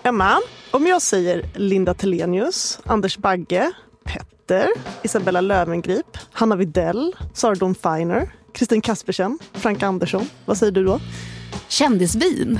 Emma, om jag säger Linda Telenius, Anders Bagge, Petter, Isabella Löwengrip, Hanna Videll, Sara Dawn Finer, Kristin Kaspersen, Frank Andersson, vad säger du då? Kändisvin.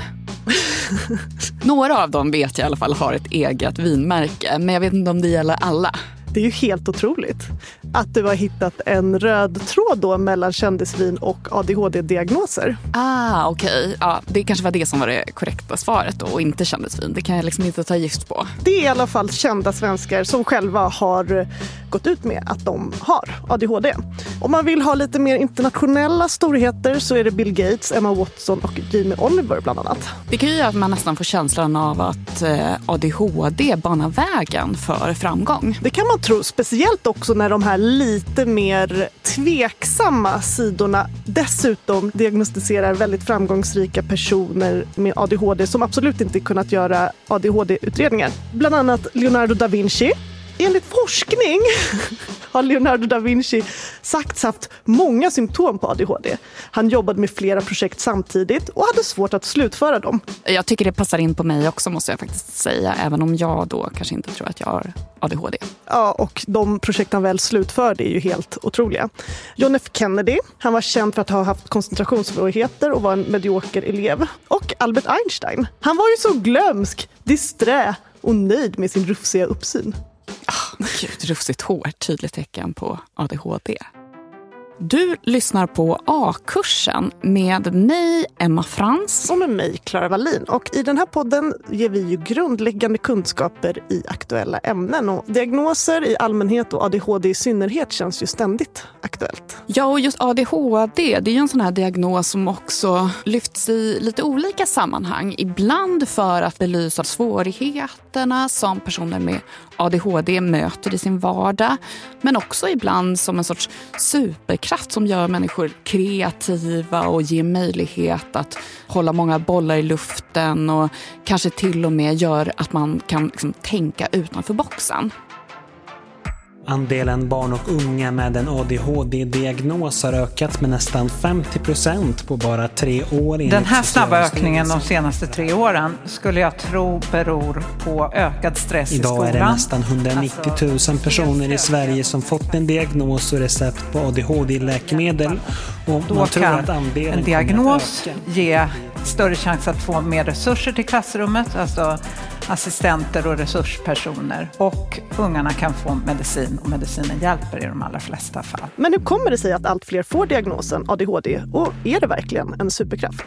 Några av dem vet jag i alla fall har ett eget vinmärke, men jag vet inte om det gäller alla. Det är ju helt otroligt att du har hittat en röd tråd då mellan kändisvin och ADHD-diagnoser. Okej. Ja, det kanske var det som var det korrekta svaret då, och inte kändisvin. Det kan jag liksom inte ta gift på. Det är i alla fall kända svenskar som själva har gått ut med att de har ADHD. Om man vill ha lite mer internationella storheter så är det Bill Gates, Emma Watson och Jamie Oliver bland annat. Det kan ju göra att man nästan får känslan av att ADHD banar vägen för framgång. Det kan man tro, speciellt också när de här lite mer tveksamma sidorna dessutom diagnostiserar väldigt framgångsrika personer med ADHD som absolut inte kunnat göra ADHD-utredningar. Bland annat Leonardo da Vinci. Enligt forskning har Leonardo da Vinci sagts haft många symptom på ADHD. Han jobbade med flera projekt samtidigt och hade svårt att slutföra dem. Jag tycker det passar in på mig också, måste jag faktiskt säga, även om jag då kanske inte tror att jag har ADHD. Ja, och de projekt han väl slutförde är ju helt otroliga. John F. Kennedy, han var känd för att ha haft koncentrationssvårigheter och var en medioker elev. Och Albert Einstein, han var ju så glömsk, disträ och nöjd med sin rufsiga uppsyn. Gud, rufsigt hår, tydligt tecken på ADHD. Du lyssnar på A-kursen med mig, Emma Frans. Och med mig, Clara Wallin. Och i den här podden ger vi ju grundläggande kunskaper i aktuella ämnen. Och diagnoser i allmänhet och ADHD i synnerhet känns ju ständigt aktuellt. Ja, och just ADHD, det är ju en sån här diagnos som också lyfts i lite olika sammanhang. Ibland för att belysa svårigheterna som personer med ADHD möter i sin vardag. Men också ibland som en sorts superkraft som gör människor kreativa och ger möjlighet att hålla många bollar i luften och kanske till och med gör att man kan liksom tänka utanför boxen. Andelen barn och unga med en ADHD-diagnos har ökat med nästan 50% på bara 3 år. Den här snabba ökningen de senaste 3 åren skulle jag tro beror på ökad stress i skolan. Idag är det nästan 190 000 personer i Sverige som fått en diagnos och recept på ADHD-läkemedel. Och då kan en diagnos ge större chans att få mer resurser till klassrummet, alltså assistenter och resurspersoner, och ungarna kan få medicin och medicinen hjälper i de allra flesta fall. Men hur kommer det sig att allt fler får diagnosen ADHD och är det verkligen en superkraft?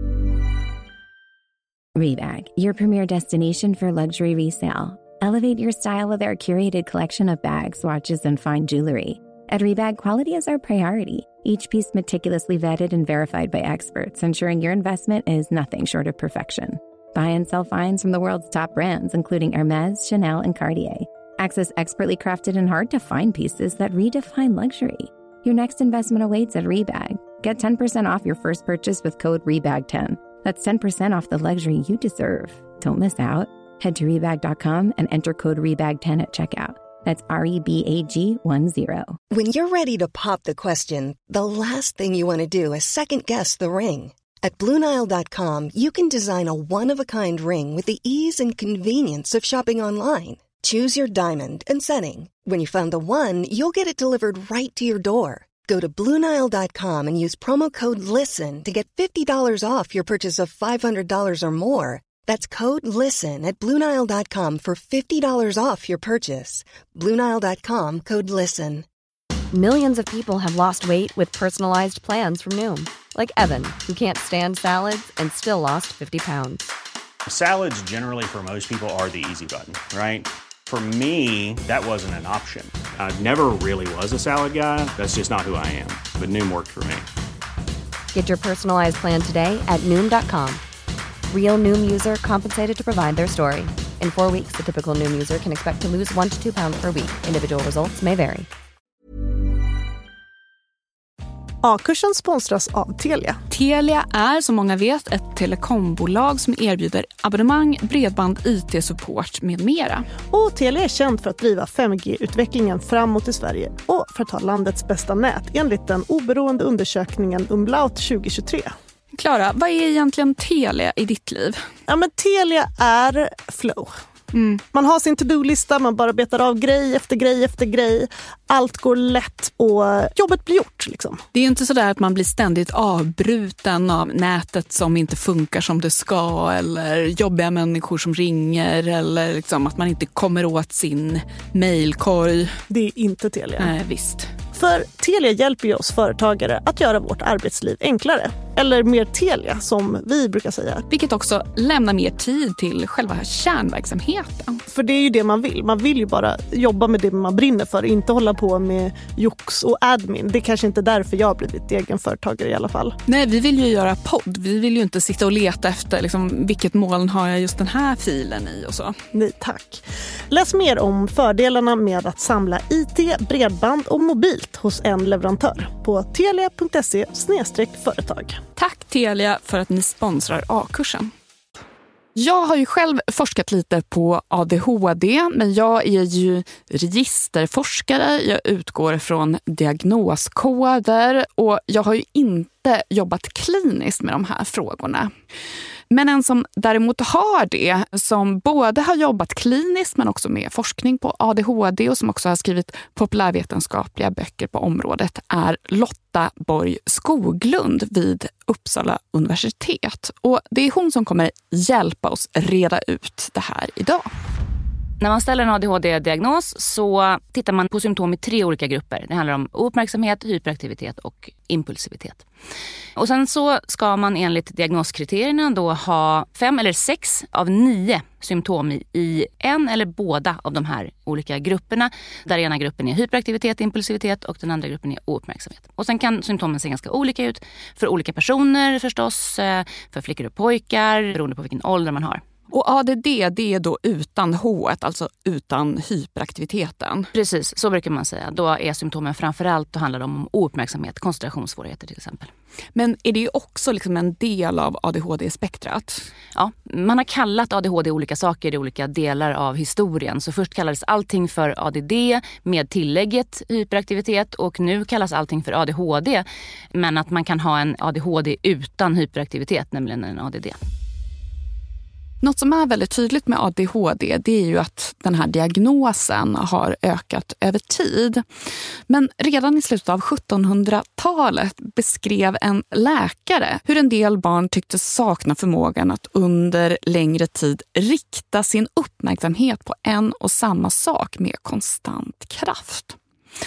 Rebag, your premier destination for luxury resale. Elevate your style with our curated collection of bags, watches and fine jewelry. At Rebag, quality is our priority. Each piece meticulously vetted and verified by experts, ensuring your investment is nothing short of perfection. Buy and sell finds from the world's top brands, including Hermès, Chanel, and Cartier. Access expertly crafted and hard-to-find pieces that redefine luxury. Your next investment awaits at Rebag. Get 10% off your first purchase with code REBAG10. That's 10% off the luxury you deserve. Don't miss out. Head to Rebag.com and enter code REBAG10 at checkout. That's REBAG10. When you're ready to pop the question, the last thing you want to do is second-guess the ring. At BlueNile.com, you can design a one-of-a-kind ring with the ease and convenience of shopping online. Choose your diamond and setting. When you find the one, you'll get it delivered right to your door. Go to BlueNile.com and use promo code LISTEN to get $50 off your purchase of $500 or more. That's code LISTEN at BlueNile.com for $50 off your purchase. BlueNile.com, code LISTEN. Millions of people have lost weight with personalized plans from Noom. Like Evan, who can't stand salads and still lost 50 pounds. Salads generally for most people are the easy button, right? For me, that wasn't an option. I never really was a salad guy. That's just not who I am. But Noom worked for me. Get your personalized plan today at Noom.com. Real Noom user compensated to provide their story. In 4 weeks, the typical Noom user can expect to lose 1 to 2 pounds per week. Individual results may vary. A-kursen sponsras av Telia. Telia är, som många vet, ett telekombolag som erbjuder abonnemang, bredband, IT-support med mera. Och Telia är känd för att driva 5G-utvecklingen framåt i Sverige och för att ha landets bästa nät enligt den oberoende undersökningen Umlaut 2023. Klara, vad är egentligen Telia i ditt liv? Ja, men Telia är flow. Man har sin to-do-lista, man bara betar av grej efter grej efter grej. Allt går lätt och jobbet blir gjort. Liksom. Det är ju inte så där att man blir ständigt avbruten av nätet som inte funkar som det ska, eller jobbiga människor som ringer, eller liksom att man inte kommer åt sin mejlkorg. Det är inte Telia. Nej, visst. För Telia hjälper ju oss företagare att göra vårt arbetsliv enklare. Eller mer Telia, som vi brukar säga. Vilket också lämnar mer tid till själva kärnverksamheten. För det är ju det man vill. Man vill ju bara jobba med det man brinner för. Inte hålla på med jox och admin. Det är kanske inte därför jag har blivit egenföretagare i alla fall. Nej, vi vill ju göra podd. Vi vill ju inte sitta och leta efter liksom, vilket moln har jag just den här filen i och så. Nej, tack. Läs mer om fördelarna med att samla IT, bredband och mobilt hos en leverantör på telia.se/företag. Tack Telia för att ni sponsrar A-kursen. Jag har ju själv forskat lite på ADHD, men jag är ju registerforskare. Jag utgår från diagnoskoder och jag har ju inte jobbat kliniskt med de här frågorna. Men en som däremot har det, som både har jobbat kliniskt men också med forskning på ADHD och som också har skrivit populärvetenskapliga böcker på området, är Lotta Borg Skoglund vid Uppsala universitet. Och det är hon som kommer hjälpa oss reda ut det här idag. När man ställer en ADHD-diagnos så tittar man på symptom i 3 olika grupper. Det handlar om ouppmärksamhet, hyperaktivitet och impulsivitet. Och sen så ska man enligt diagnoskriterierna då ha 5 eller 6 av 9 symptom i en eller båda av de här olika grupperna. Där ena gruppen är hyperaktivitet, impulsivitet och den andra gruppen är ouppmärksamhet. Och sen kan symptomen se ganska olika ut för olika personer förstås, för flickor och pojkar, beroende på vilken ålder man har. Och ADD, det är då utan H1, alltså utan hyperaktiviteten. Precis, så brukar man säga. Då är symptomen framförallt, då handlar det om ouppmärksamhet, koncentrationssvårigheter till exempel. Men är det ju också liksom en del av ADHD-spektrat? Ja, man har kallat ADHD olika saker i olika delar av historien. Så först kallades allting för ADD med tillägget hyperaktivitet och nu kallas allting för ADHD. Men att man kan ha en ADHD utan hyperaktivitet, nämligen en ADD. Något som är väldigt tydligt med ADHD, det är ju att den här diagnosen har ökat över tid. Men redan i slutet av 1700-talet beskrev en läkare hur en del barn tyckte sakna förmågan att under längre tid rikta sin uppmärksamhet på en och samma sak med konstant kraft.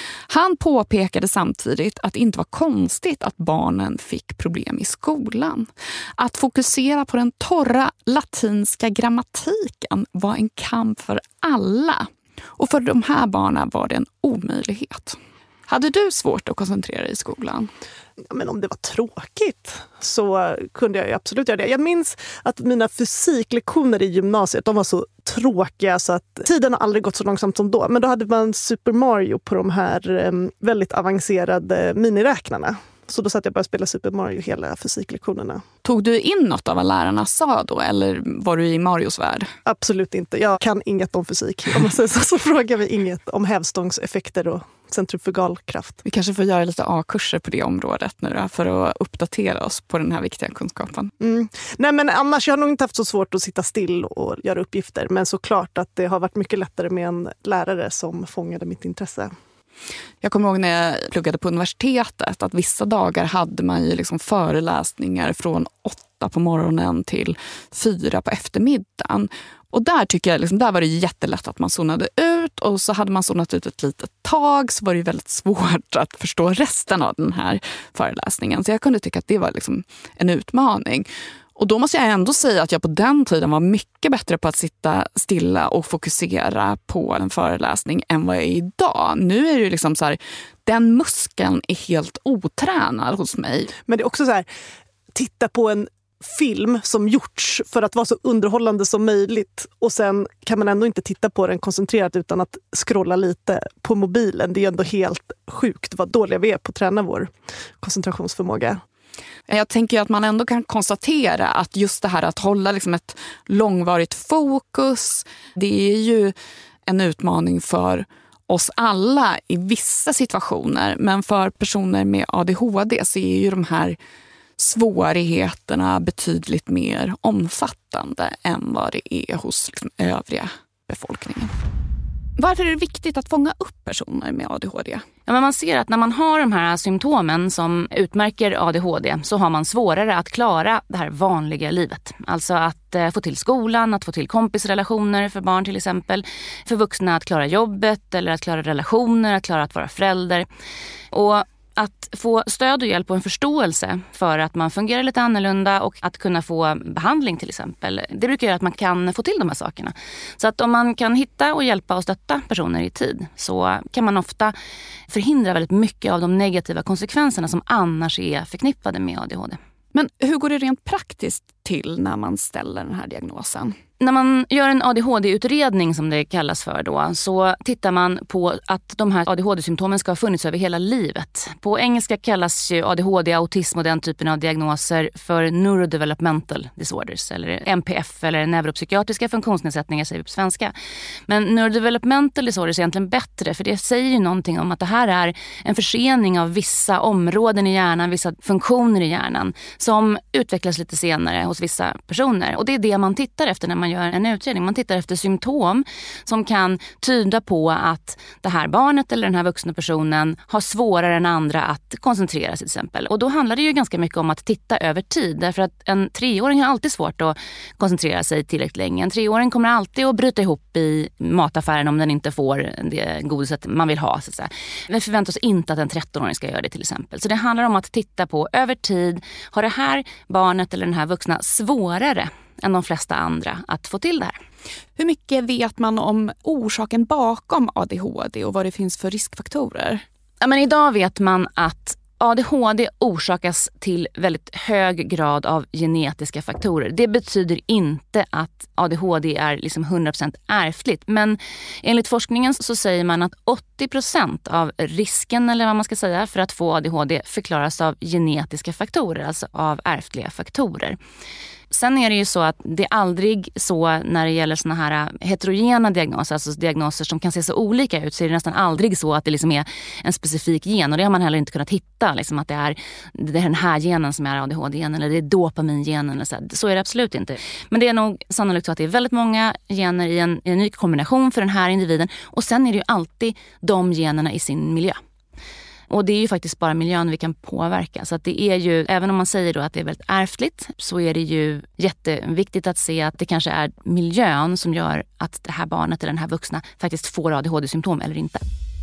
Han påpekade samtidigt att det inte var konstigt att barnen fick problem i skolan. Att fokusera på den torra latinska grammatiken var en kamp för alla. Och för de här barnen var det en omöjlighet. Hade du svårt att koncentrera dig i skolan? Ja, men om det var tråkigt så kunde jag ju absolut göra det. Jag minns att mina fysiklektioner i gymnasiet, de var så tråkiga så att tiden har aldrig gått så långsamt som då. Men då hade man Super Mario på de här väldigt avancerade miniräknarna. Så då satt jag bara och spelade Super Mario hela fysiklektionerna. Tog du in något av vad lärarna sa då, eller var du i Marios värld? Absolut inte. Jag kan inget om fysik. Om man säger så frågar vi inget om hävstångseffekter och centrifugalkraft. Vi kanske får göra lite A-kurser på det området nu då, för att uppdatera oss på den här viktiga kunskapen. Nej, men annars jag har nog inte haft så svårt att sitta still och göra uppgifter. Men såklart att det har varit mycket lättare med en lärare som fångade mitt intresse. Jag kommer ihåg när jag pluggade på universitetet att vissa dagar hade man ju liksom föreläsningar från 8 på morgonen till 4 på eftermiddagen. Och där tycker jag, liksom, där var det jättelätt att man zonade ut och så hade man zonat ut ett litet tag så var det ju väldigt svårt att förstå resten av den här föreläsningen. Så jag kunde tycka att det var liksom en utmaning. Och då måste jag ändå säga att jag på den tiden var mycket bättre på att sitta stilla och fokusera på en föreläsning än vad jag är idag. Nu är det liksom så här, den muskeln är helt otränad hos mig. Men det är också så här, titta på en film som gjorts för att vara så underhållande som möjligt och sen kan man ändå inte titta på den koncentrerat utan att scrolla lite på mobilen. Det är ändå helt sjukt vad dåliga vi är på att träna vår koncentrationsförmåga. Jag tänker att man ändå kan konstatera att just det här att hålla liksom ett långvarigt fokus, det är ju en utmaning för oss alla i vissa situationer. Men för personer med ADHD så är ju de här svårigheterna betydligt mer omfattande än vad det är hos liksom övriga befolkningen. Varför är det viktigt att fånga upp personer med ADHD? Ja, men man ser att när man har de här symptomen som utmärker ADHD så har man svårare att klara det här vanliga livet. Alltså att få till skolan, att få till kompisrelationer för barn till exempel. För vuxna att klara jobbet eller att klara relationer, att klara att vara förälder. Och att få stöd och hjälp och en förståelse för att man fungerar lite annorlunda och att kunna få behandling till exempel. Det brukar göra att man kan få till de här sakerna. Så att om man kan hitta och hjälpa och stötta personer i tid så kan man ofta förhindra väldigt mycket av de negativa konsekvenserna som annars är förknippade med ADHD. Men hur går det rent praktiskt till när man ställer den här diagnosen? När man gör en ADHD-utredning som det kallas för då, så tittar man på att de här ADHD-symptomen ska ha funnits över hela livet. På engelska kallas ju ADHD, autism och den typen av diagnoser för neurodevelopmental disorders eller NPF eller neuropsykiatriska funktionsnedsättningar säger vi på svenska. Men neurodevelopmental disorders är egentligen bättre för det säger ju någonting om att det här är en försening av vissa områden i hjärnan, vissa funktioner i hjärnan som utvecklas lite senare hos vissa personer. Och det är det man tittar efter när man gör en utredning. Man tittar efter symptom som kan tyda på att det här barnet eller den här vuxna personen har svårare än andra att koncentrera sig till exempel. Och då handlar det ju ganska mycket om att titta över tid. Därför att en 3-åring har alltid svårt att koncentrera sig tillräckligt länge. En 3-åring kommer alltid att bryta ihop i mataffären om den inte får det godiset man vill ha. Så att säga. Vi förväntar oss inte att en 13-åring ska göra det till exempel. Så det handlar om att titta på över tid. Har det här barnet eller den här vuxna svårare än de flesta andra att få till det här? Hur mycket vet man om orsaken bakom ADHD och vad det finns för riskfaktorer? Ja, men idag vet man att ADHD orsakas till väldigt hög grad av genetiska faktorer. Det betyder inte att ADHD är liksom 100% ärftligt. Men enligt forskningen så säger man att 80% av risken eller vad man ska säga för att få ADHD förklaras av genetiska faktorer, alltså av ärftliga faktorer. Sen är det ju så att det är aldrig så när det gäller såna här heterogena diagnoser, alltså diagnoser som kan se så olika ut, så är det nästan aldrig så att det liksom är en specifik gen. Och det har man heller inte kunnat hitta, liksom att det är den här genen som är ADHD-gen eller det är dopamingenen. Eller så är det absolut inte. Men det är nog sannolikt så att det är väldigt många gener i en unik kombination för den här individen. Och sen är det ju alltid de generna i sin miljö. Och det är ju faktiskt bara miljön vi kan påverka. Så att det är ju, även om man säger då att det är väldigt ärftligt, så är det ju jätteviktigt att se att det kanske är miljön som gör att det här barnet eller den här vuxna faktiskt får ADHD-symptom eller inte.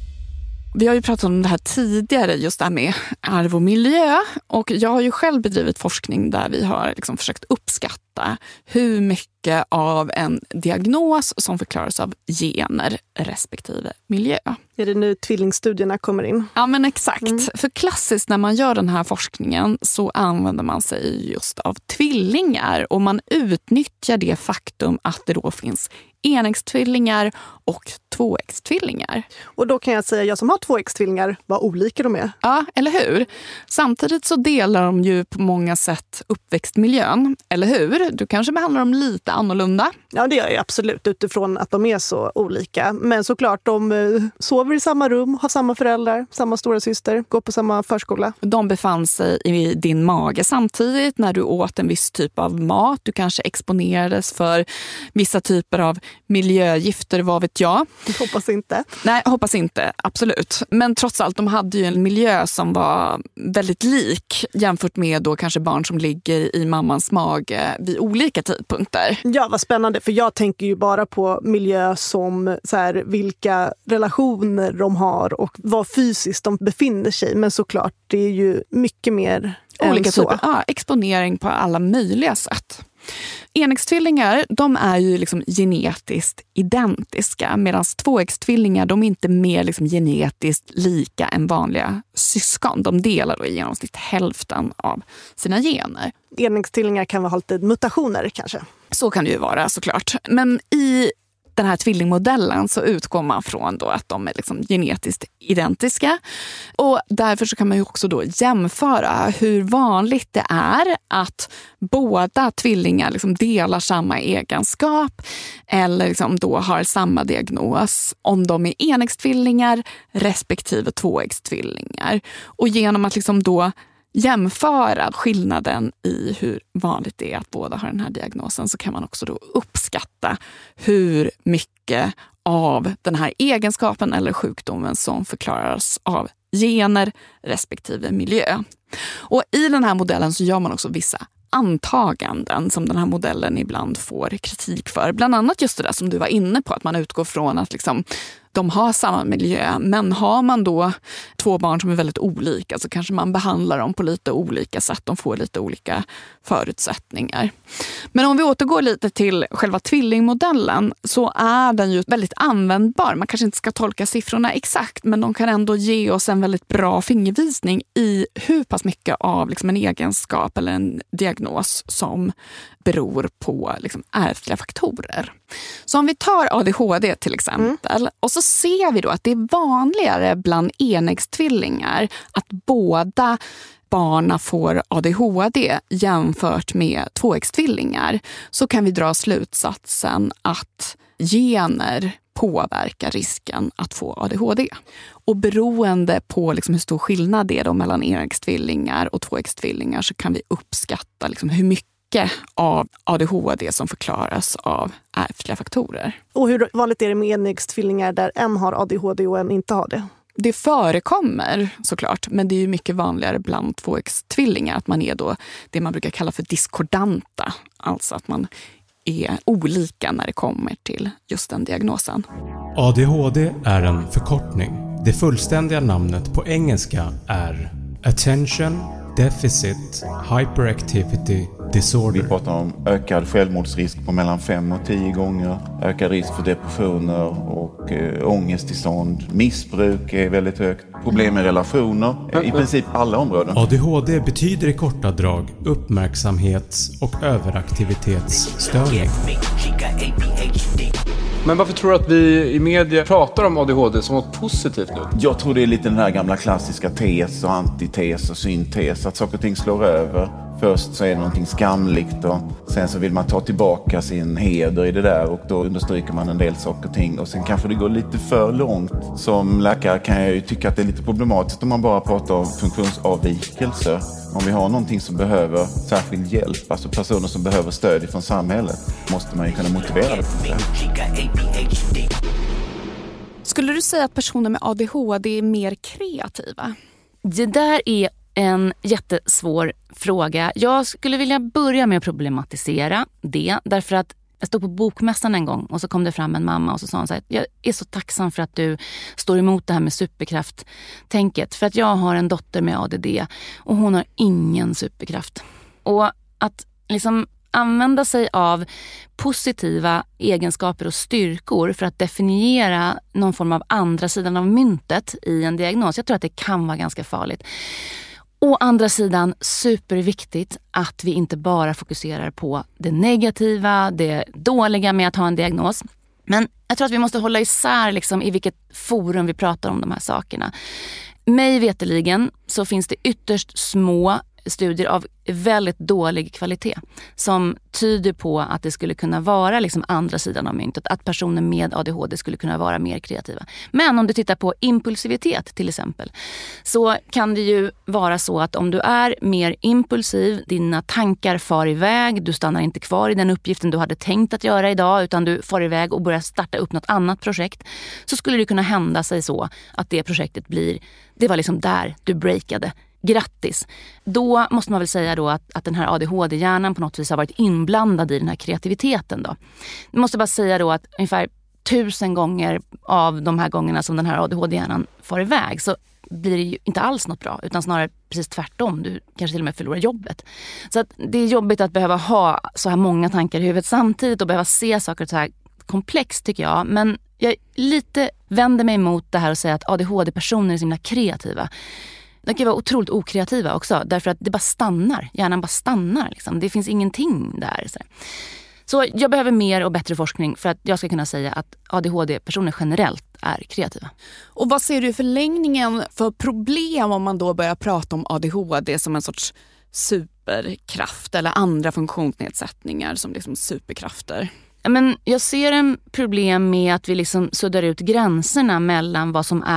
Vi har ju pratat om det här tidigare, just det här med arv och miljö. Och jag har ju själv bedrivit forskning där vi har liksom försökt uppskatta hur mycket av en diagnos som förklaras av gener respektive miljö. Är det nu tvillingstudierna kommer in? Ja, men exakt. För klassiskt när man gör den här forskningen så använder man sig just av tvillingar. Och man utnyttjar det faktum att det då finns enäggstvillingar och tvåäggstvillingar. Och då kan jag säga, jag som har tvåäggstvillingar, vad olika de är. Ja, eller hur? Samtidigt så delar de ju på många sätt uppväxtmiljön, eller hur? Du kanske behandlar dem lite annorlunda. Ja, det gör jag absolut utifrån att de är så olika. Men såklart, de sover i samma rum, har samma föräldrar, samma stora syster, går på samma förskola. De befann sig i din mage samtidigt när du åt en viss typ av mat. Du kanske exponerades för vissa typer av miljögifter, vad vet jag. Hoppas inte. Nej, hoppas inte, absolut. Men trots allt, de hade ju en miljö som var väldigt lik jämfört med då kanske barn som ligger i mammans mage vid olika tidpunkter. Ja, vad spännande. För jag tänker ju bara på miljö som så här, vilka relationer de har och var fysiskt de befinner sig. Men såklart, det är ju mycket mer olika än så. Typer. Ja, exponering på alla möjliga sätt. Enäggstvillingar, de är ju liksom genetiskt identiska, medan tvåäggstvillingar, de är inte mer liksom genetiskt lika än vanliga syskon. De delar då i genomsnitt hälften av sina gener. Enäggstvillingar kan ha lite mutationer kanske. Så kan det ju vara såklart. Men i den här tvillingmodellen så utgår man från då att de är liksom genetiskt identiska. Och därför så kan man ju också då jämföra hur vanligt det är att båda tvillingar liksom delar samma egenskap eller liksom då har samma diagnos om de är enäggstvillingar respektive tvåäggstvillingar. Och genom att liksom då jämföra skillnaden i hur vanligt det är att båda har den här diagnosen, så kan man också då uppskatta hur mycket av den här egenskapen eller sjukdomen som förklaras av gener respektive miljö. Och i den här modellen så gör man också vissa antaganden som den här modellen ibland får kritik för. Bland annat just det där som du var inne på, att man utgår från att liksom, de har samma miljö. Men har man då 2 barn som är väldigt olika så kanske man behandlar dem på lite olika sätt. De får lite olika förutsättningar. Men om vi återgår lite till själva tvillingmodellen så är den ju väldigt användbar. Man kanske inte ska tolka siffrorna exakt, men de kan ändå ge oss en väldigt bra fingervisning i hur pass mycket av liksom en egenskap eller en diagnos som beror på liksom ärftliga faktorer. Så om vi tar ADHD till exempel och så ser vi då att det är vanligare bland enäggstvillingar att båda barnen får ADHD jämfört med tvåäggstvillingar, så kan vi dra slutsatsen att gener påverkar risken att få ADHD. Och beroende på liksom hur stor skillnad det är då mellan enäggstvillingar och tvåäggstvillingar så kan vi uppskatta liksom hur mycket av ADHD som förklaras av ärftliga faktorer. Och hur vanligt är det med enäggstvillingar där en har ADHD och en inte har det? Det förekommer såklart, men det är ju mycket vanligare bland tvåäggstvillingar att man är då det man brukar kalla för diskordanta. Alltså att man är olika när det kommer till just den diagnosen. ADHD är en förkortning. Det fullständiga namnet på engelska är Attention Deficit Hyperactivity Disorder. Vi pratar om ökad självmordsrisk på mellan 5 och 10 gånger. Ökad risk för depressioner och ångesttillstånd. Missbruk är väldigt högt. Problem med relationer. I princip alla områden. ADHD betyder i korta drag uppmärksamhets- och överaktivitetsstörning. Men varför tror du att vi i media pratar om ADHD som något positivt nu? Jag tror det är lite den här gamla klassiska tes och antites och syntes. Att saker och ting slår över. Först så är det någonting skamligt och sen så vill man ta tillbaka sin heder i det där och då understryker man en del saker och ting. Och sen kanske det går lite för långt. Som läkare kan jag ju tycka att det är lite problematiskt om man bara pratar om funktionsavvikelser. Om vi har någonting som behöver särskild hjälp, alltså personer som behöver stöd från samhället, måste man ju kunna motivera det. Skulle du säga att personer med ADHD är mer kreativa? Det där är en jättesvår fråga. Jag skulle vilja börja med att problematisera det. Därför att jag stod på bokmässan en gång och så kom det fram en mamma och så sa hon så här: jag är så tacksam för att du står emot det här med superkrafttänket. För att jag har en dotter med ADD och hon har ingen superkraft. Och att liksom använda sig av positiva egenskaper och styrkor för att definiera någon form av andra sidan av myntet i en diagnos. Jag tror att det kan vara ganska farligt. Å andra sidan superviktigt att vi inte bara fokuserar på det negativa, det dåliga med att ha en diagnos. Men jag tror att vi måste hålla isär liksom i vilket forum vi pratar om de här sakerna. Mig veteligen så finns det ytterst små studier av väldigt dålig kvalitet som tyder på att det skulle kunna vara liksom andra sidan av myntet, att personer med ADHD skulle kunna vara mer kreativa. Men om du tittar på impulsivitet till exempel, så kan det ju vara så att om du är mer impulsiv, dina tankar far iväg, du stannar inte kvar i den uppgiften du hade tänkt att göra idag utan du far iväg och börjar starta upp något annat projekt, så skulle det kunna hända sig så att det projektet det var liksom där du breakade. Grattis. Då måste man väl säga då att den här ADHD-hjärnan på något vis har varit inblandad i den här kreativiteten då. Jag måste bara säga då att ungefär 1000 gånger av de här gångerna som den här ADHD-hjärnan far iväg så blir det ju inte alls något bra, utan snarare precis tvärtom. Du kanske till och med förlorar jobbet. Så att det är jobbigt att behöva ha så här många tankar i huvudet samtidigt och behöva se saker så här komplext tycker jag. Men jag lite vänder mig emot det här och säger att ADHD-personer är så himla kreativa. De kan vara otroligt okreativa också, därför att det bara stannar. Hjärnan bara stannar. Liksom. Det finns ingenting där. Så jag behöver mer och bättre forskning för att jag ska kunna säga att ADHD-personer generellt är kreativa. Och vad ser du i förlängningen för problem om man då börjar prata om ADHD som en sorts superkraft eller andra funktionsnedsättningar som liksom superkrafter? Men jag ser en problem med att vi liksom suddar ut gränserna mellan vad som är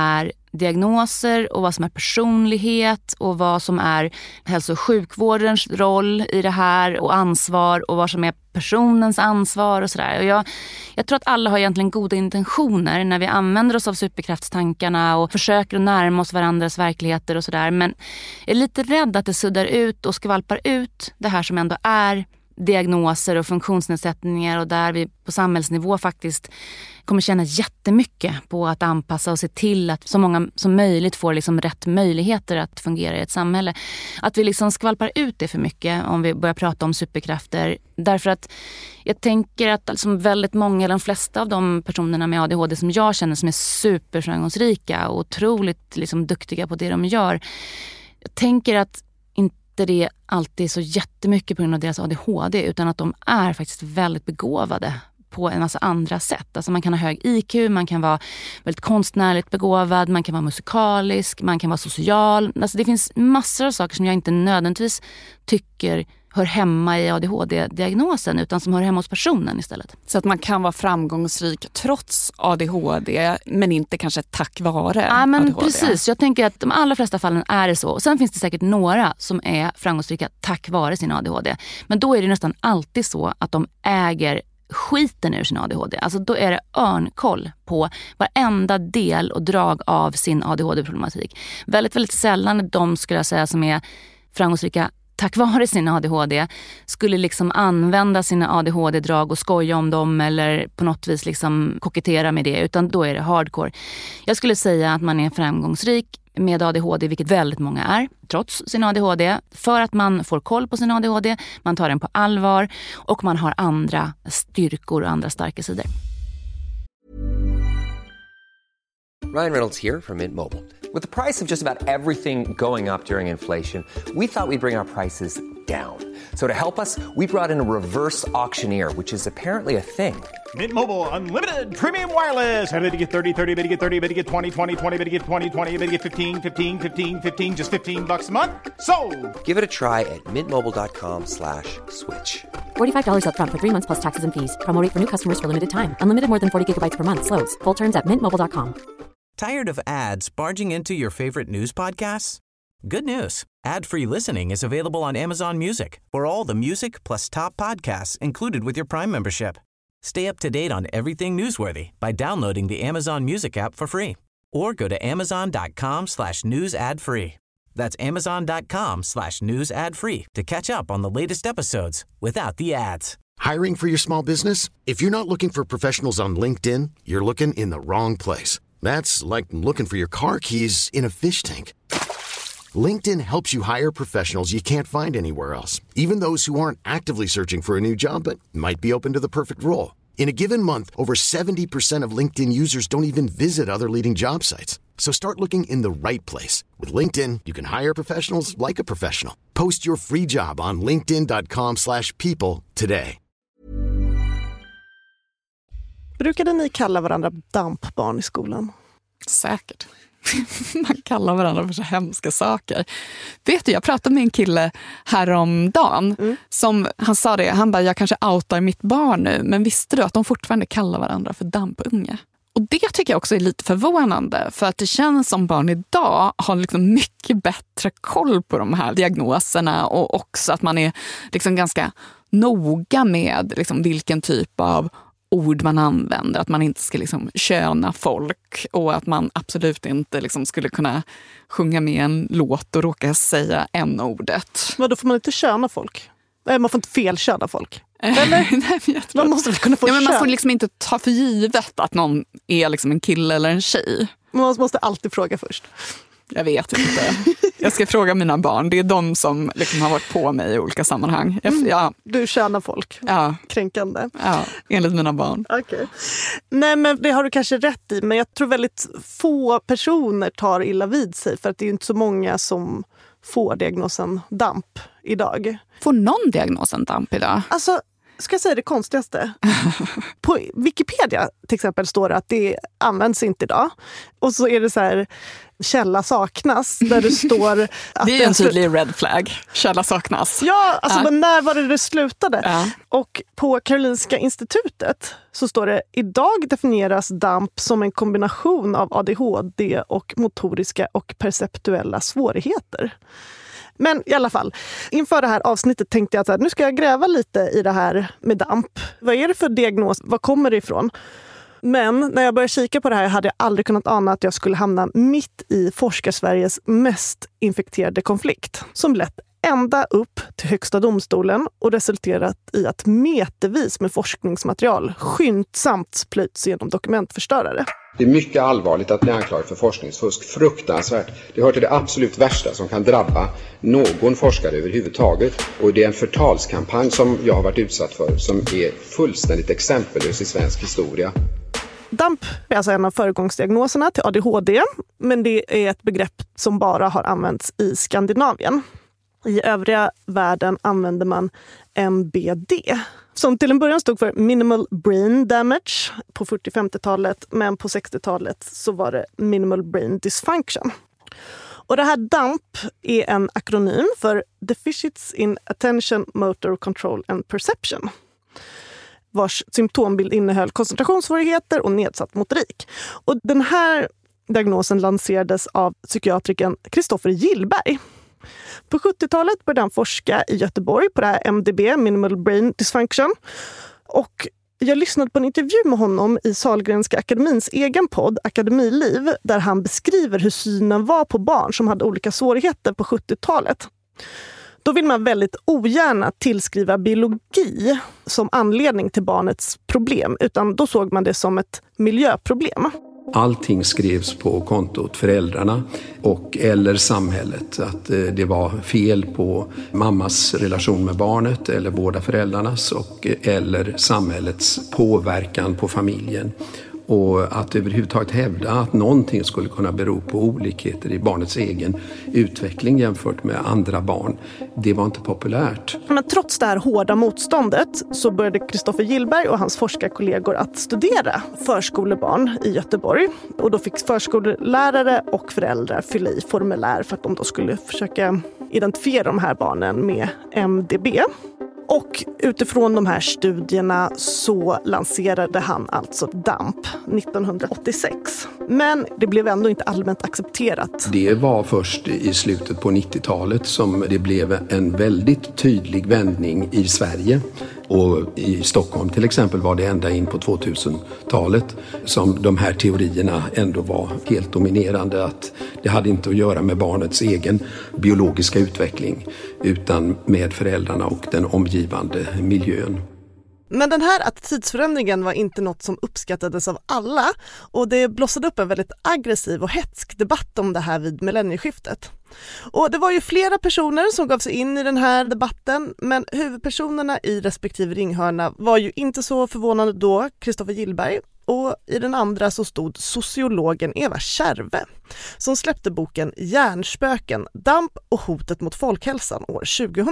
diagnoser och vad som är personlighet och vad som är hälso- och sjukvårdens roll i det här och ansvar och vad som är personens ansvar och sådär. Och jag tror att alla har egentligen goda intentioner när vi använder oss av superkraftstankarna och försöker att närma oss varandras verkligheter och sådär. Men jag är lite rädd att det suddar ut och skvalpar ut det här som ändå är diagnoser och funktionsnedsättningar och där vi på samhällsnivå faktiskt kommer känna jättemycket på att anpassa och se till att så många som möjligt får liksom rätt möjligheter att fungera i ett samhälle. Att vi liksom skvalpar ut det för mycket om vi börjar prata om superkrafter. Därför att jag tänker att liksom väldigt många, eller de flesta av de personerna med ADHD som jag känner som är superframgångsrika och otroligt liksom duktiga på det de gör. Jag tänker att det är alltid så jättemycket på grund av deras ADHD utan att de är faktiskt väldigt begåvade på en massa andra sätt. Alltså man kan ha hög IQ, man kan vara väldigt konstnärligt begåvad, man kan vara musikalisk, man kan vara social. Alltså det finns massor av saker som jag inte nödvändigtvis tycker hör hemma i ADHD-diagnosen utan som hör hemma hos personen istället. Så att man kan vara framgångsrik trots ADHD men inte kanske tack vare ja, men ADHD. Precis, jag tänker att de allra flesta fallen är det så. Och sen finns det säkert några som är framgångsrika tack vare sin ADHD. Men då är det nästan alltid så att de äger skiten ur sin ADHD. Alltså då är det örnkoll på varenda del och drag av sin ADHD-problematik. Väldigt, väldigt sällan de skulle jag säga som är framgångsrika tack vare sin ADHD skulle liksom använda sina ADHD-drag och skoja om dem eller på något vis liksom kokettera med det, utan då är det hardcore. Jag skulle säga att man är framgångsrik med ADHD, vilket väldigt många är, trots sin ADHD, för att man får koll på sin ADHD, man tar den på allvar och man har andra styrkor och andra starka sidor. Ryan Reynolds here from Mint Mobile. With the price of just about everything going up during inflation, we thought we'd bring our prices down. So to help us, we brought in a reverse auctioneer, which is apparently a thing. Mint Mobile Unlimited Premium Wireless. How to get 30, 30, bit to get 30, bit to get 20, 20, 20, bit to get 20, 20, bit to get 15, 15, 15, 15, just $15 a month? Sold! Give it a try at mintmobile.com/switch. $45 up front for 3 months plus taxes and fees. Promo rate for new customers for limited time. Unlimited more than 40 gigabytes per month. Slows full terms at mintmobile.com. Tired of ads barging into your favorite news podcasts? Good news. Ad-free listening is available on Amazon Music for all the music plus top podcasts included with your Prime membership. Stay up to date on everything newsworthy by downloading the Amazon Music app for free or go to amazon.com/news ad free. That's amazon.com/news ad free to catch up on the latest episodes without the ads. Hiring for your small business? If you're not looking for professionals on LinkedIn, you're looking in the wrong place. That's like looking for your car keys in a fish tank. LinkedIn helps you hire professionals you can't find anywhere else, even those who aren't actively searching for a new job but might be open to the perfect role. In a given month, over 70% of LinkedIn users don't even visit other leading job sites. So start looking in the right place. With LinkedIn, you can hire professionals like a professional. Post your free job on linkedin.com/people today. Brukade ni kalla varandra dampbarn i skolan? Säkert. Man kallar varandra för så hemska saker. Vet du, jag pratade med en kille häromdagen som han sa det, han bara, jag kanske outar mitt barn nu, men visste du att de fortfarande kallar varandra för dampunge? Och det tycker jag också är lite förvånande, för att det känns som barn idag har liksom mycket bättre koll på de här diagnoserna och också att man är liksom ganska noga med liksom vilken typ av ord man använder, att man inte ska liksom köna folk och att man absolut inte liksom skulle kunna sjunga med en låt och råka säga n-ordet. Men då får man inte köna folk? Nej, man får inte felköna folk. Eller? Man måste kunna få men man får liksom inte ta för givet att någon är liksom en kille eller en tjej. Man måste alltid fråga först. Jag vet inte. Jag ska fråga mina barn. Det är de som liksom har varit på mig i olika sammanhang. Du tjänar folk. Ja. Kränkande. Ja, enligt mina barn. Okay. Nej, men det har du kanske rätt i. Men jag tror väldigt få personer tar illa vid sig. För att det är ju inte så många som får diagnosen DAMP idag. Får någon diagnosen DAMP idag? Alltså, ska jag säga det konstigaste? På Wikipedia till exempel står det att det används inte idag. Och så är det så här, källa saknas, där det står att det är en tydlig red flag. Källa saknas. Ja, alltså men när var det slutade? Ja. Och på Karolinska institutet så står det: idag definieras DAMP som en kombination av ADHD och motoriska och perceptuella svårigheter. Men i alla fall, inför det här avsnittet tänkte jag att nu ska jag gräva lite i det här med DAMP. Vad är det för diagnos? Vad kommer det ifrån? Men när jag började kika på det här hade jag aldrig kunnat ana att jag skulle hamna mitt i Forskarsveriges mest infekterade konflikt, som lett ända upp till Högsta domstolen och resulterat i att metervis med forskningsmaterial skyndsamt plöjts genom dokumentförstörare. Det är mycket allvarligt att bli anklagad för forskningsfusk. Fruktansvärt. Det hör till det absolut värsta som kan drabba någon forskare överhuvudtaget. Och det är en förtalskampanj som jag har varit utsatt för som är fullständigt exempellös i svensk historia. DAMP är alltså en av föregångsdiagnoserna till ADHD, men det är ett begrepp som bara har använts i Skandinavien. I övriga världen använder man MBD, som till en början stod för Minimal Brain Damage på 40-50-talet, men på 60-talet så var det Minimal Brain Dysfunction. Och det här DAMP är en akronym för Deficits in Attention, Motor Control and Perception, vars symptombild innehöll koncentrationssvårigheter och nedsatt motorik. Och den här diagnosen lanserades av psykiatrikern Kristoffer Gillberg. På 70-talet började han forska i Göteborg på det här MDB, Minimal Brain Dysfunction. Och jag lyssnade på en intervju med honom i Sahlgrenska akademins egen podd Akademiliv, där han beskriver hur synen var på barn som hade olika svårigheter på 70-talet. Då vill man väldigt ogärna tillskriva biologi som anledning till barnets problem, utan då såg man det som ett miljöproblem. Allting skrevs på kontot föräldrarna och eller samhället. Att det var fel på mammas relation med barnet eller båda föräldrarnas och eller samhällets påverkan på familjen. Och att överhuvudtaget hävda att någonting skulle kunna bero på olikheter i barnets egen utveckling jämfört med andra barn, det var inte populärt. Men trots det här hårda motståndet så började Kristoffer Gillberg och hans forskarkollegor att studera förskolebarn i Göteborg. Och då fick förskollärare och föräldrar fylla i formulär för att de då skulle försöka identifiera de här barnen med MDB. Och utifrån de här studierna så lanserade han alltså DAMP 1986. Men det blev ändå inte allmänt accepterat. Det var först i slutet på 90-talet som det blev en väldigt tydlig vändning i Sverige. Och i Stockholm till exempel var det ända in på 2000-talet som de här teorierna ändå var helt dominerande. Att det hade inte att göra med barnets egen biologiska utveckling utan med föräldrarna och den omgivande miljön. Men den här attitydsförändringen var inte något som uppskattades av alla och det blossade upp en väldigt aggressiv och hätsk debatt om det här vid millennieskiftet. Och det var ju flera personer som gav sig in i den här debatten, men huvudpersonerna i respektive ringhörna var ju inte så förvånande då, Kristoffer Gillberg, och i den andra så stod sociologen Eva Kärve som släppte boken Hjärnspöken, DAMP och hotet mot folkhälsan år 2000.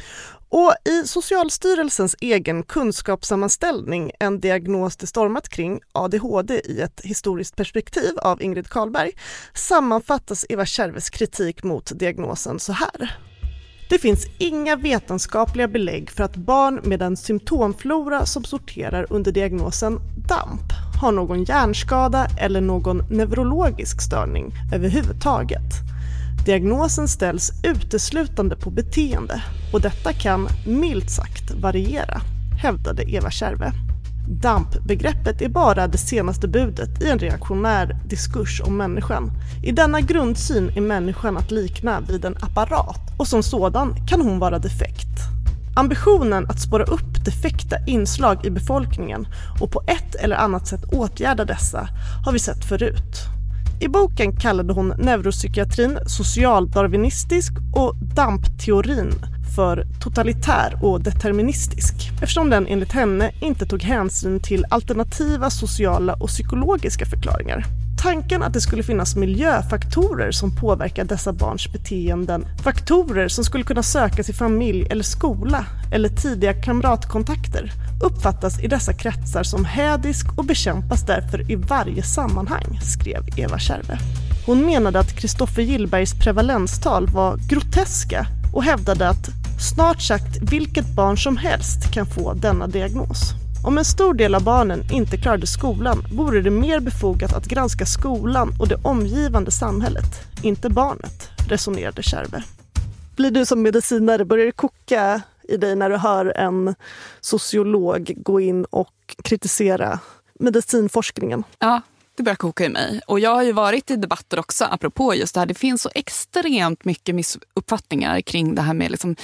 Och i Socialstyrelsens egen kunskapssammanställning, en diagnos det stormat kring ADHD i ett historiskt perspektiv av Ingrid Karlberg, sammanfattas Eva Kärves kritik mot diagnosen så här. Det finns inga vetenskapliga belägg för att barn med en symptomflora som sorterar under diagnosen DAMP har någon hjärnskada eller någon neurologisk störning överhuvudtaget. Diagnosen ställs uteslutande på beteende och detta kan milt sagt variera, hävdade Eva Kärve. DAMP-begreppet är bara det senaste budet i en reaktionär diskurs om människan. I denna grundsyn är människan att likna vid en apparat och som sådan kan hon vara defekt. Ambitionen att spåra upp defekta inslag i befolkningen och på ett eller annat sätt åtgärda dessa har vi sett förut. I boken kallade hon neuropsykiatrin socialdarwinistisk och DAMP-teorin för totalitär och deterministisk, eftersom den enligt henne inte tog hänsyn till alternativa sociala och psykologiska förklaringar. tanken att det skulle finnas miljöfaktorer som påverkar dessa barns beteenden, faktorer som skulle kunna sökas i familj eller skola eller tidiga kamratkontakter, uppfattas i dessa kretsar som hädisk och bekämpas därför i varje sammanhang, skrev Eva Kärve. Hon menade att Kristoffer Gillbergs prevalenstal var groteska och hävdade att snart sagt vilket barn som helst kan få denna diagnos. Om en stor del av barnen inte klarade skolan vore det mer befogat att granska skolan och det omgivande samhället, inte barnet, resonerade Kärve. Blir du som medicinare, börjar det koka i dig när du hör en sociolog gå in och kritisera medicinforskningen? Ja, det börjar koka i mig. Och jag har ju varit i debatter också apropå just det här. Det finns så extremt mycket missuppfattningar kring det här med liksom